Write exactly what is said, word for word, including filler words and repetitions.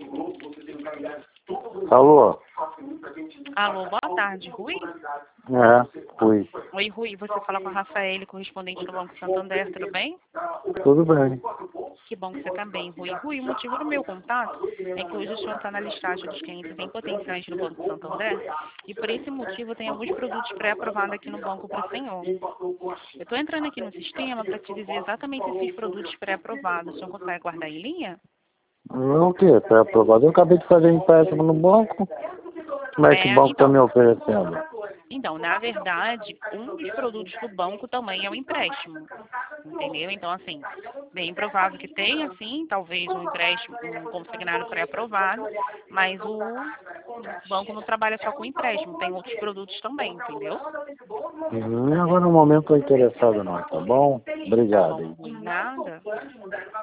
Alô? Alô, boa tarde, Rui? É, Rui. Oi, Rui, você fala com a Rafaele, correspondente do Banco Santander, tudo bem? Tudo bem. Que bom que você está bem, Rui. Rui, o motivo do meu contato é que hoje o senhor está na listagem dos clientes em potenciais no Banco Santander e por esse motivo tem alguns produtos pré-aprovados aqui no banco para o senhor. Eu estou entrando aqui no sistema para te dizer exatamente esses produtos pré-aprovados. O senhor consegue guardar em linha? Não, o quê? Tá aprovado. Eu acabei de fazer empréstimo no banco. Como é que o É, banco está então, me oferecendo? então, na verdade, um dos produtos do banco também é o empréstimo, entendeu? Então, assim, bem provável que tenha, sim, talvez um empréstimo, um consignado pré-aprovado, mas o banco não trabalha só com empréstimo, tem outros produtos também, entendeu? Hum, agora no momento estou interessado não, tá bom? Tá Obrigado. bom, Rui, nada.